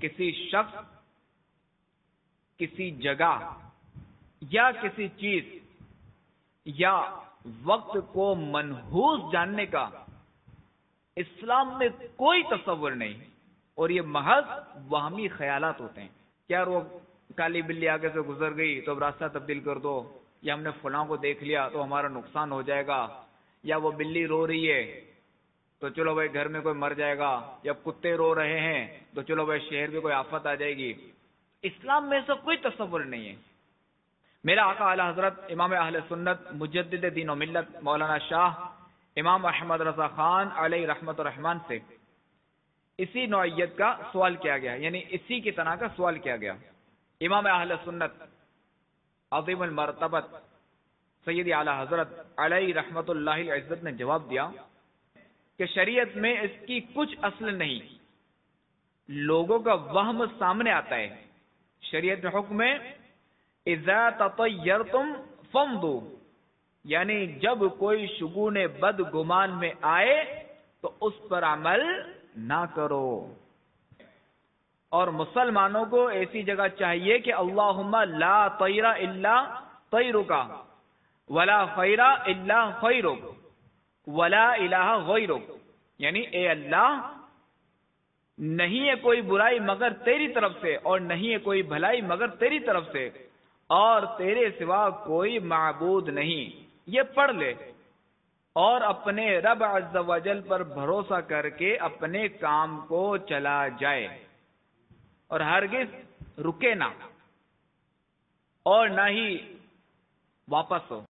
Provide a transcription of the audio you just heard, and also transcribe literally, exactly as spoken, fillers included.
کسی شخص، کسی جگہ یا کسی چیز یا وقت کو منحوس جاننے کا اسلام میں کوئی تصور نہیں، اور یہ محض وہمی خیالات ہوتے ہیں. کیا وہ کالی بلی آگے سے گزر گئی تو اب راستہ تبدیل کر دو، یا ہم نے فلاں کو دیکھ لیا تو ہمارا نقصان ہو جائے گا، یا وہ بلی رو رہی ہے تو چلو بھائی گھر میں کوئی مر جائے گا، یا کتے رو رہے ہیں تو چلو بھائی شہر میں کوئی آفت آ جائے گی. اسلام میں ایسا کوئی تصور نہیں ہے. میرا آقا اعلی حضرت امام اہل سنت مجدد دین و ملت مولانا شاہ امام احمد رضا خان علیہ رحمت الرحمان سے اسی نوعیت کا سوال کیا گیا، یعنی اسی کی طرح کا سوال کیا گیا. امام اہل سنت عظیم المرتبت سیدی اعلی حضرت علیہ رحمت اللہ العزت نے جواب دیا کہ شریعت میں اس کی کچھ اصل نہیں، لوگوں کا وہم سامنے آتا ہے. شریعت میں حکم ہے اذا تطیرتم فامضوا، یعنی جب کوئی شگون بد گمان میں آئے تو اس پر عمل نہ کرو. اور مسلمانوں کو ایسی جگہ چاہیے کہ اللہم لا طیر الا طیرک ولا خیر الا خیرک ولا الہ غیرک، یعنی اے اللہ نہیں ہے کوئی برائی مگر تیری طرف سے، اور نہیں ہے کوئی بھلائی مگر تیری طرف سے، اور تیرے سوا کوئی معبود نہیں. یہ پڑھ لے اور اپنے رب عز و جل پر بھروسہ کر کے اپنے کام کو چلا جائے، اور ہرگز رکے نہ اور نہ ہی واپس ہو.